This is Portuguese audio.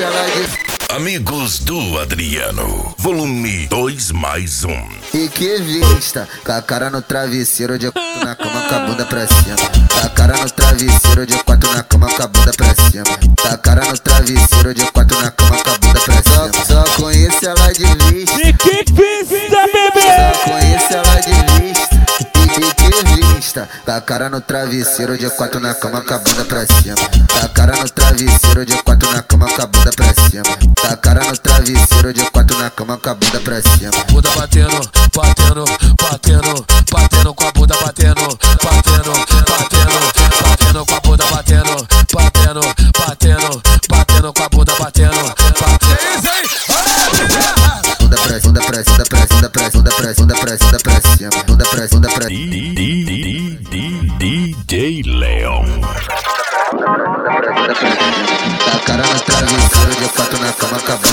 conheço ela de... Amigos do Adriano, volume 2+1. E que vista, com a cara no travesseiro, de quatro na cama com a bunda pra cima. Com a cara no travesseiro, de quatro na cama com a bunda pra cima. Com a cara no travesseiro, de quatro na cama com a bunda pra cima. Só conheço ela de vista. E que vista, bebê! Só conheço ela de vista. E que vista, com a cara no travesseiro, de quatro na cama com a bunda pra cima. Com a cara no travesseiro, de quatro na cama com a bunda pra cima. Com a cara no travesseiro, de quatro na cama com a bunda pra cima. Bunda batendo, batendo, batendo, batendo com a bunda batendo, batendo, batendo, batendo com a bunda batendo, batendo, batendo, batendo com a bunda batendo, Bunda pra cima, bunda pra cima, bunda pra cima, bunda pra cima, bunda pra cima, bunda pra cima, bunda pra cima, bunda pra cima. DJ Leon. Tá cara no travesseiro, de quatro na cama com a bunda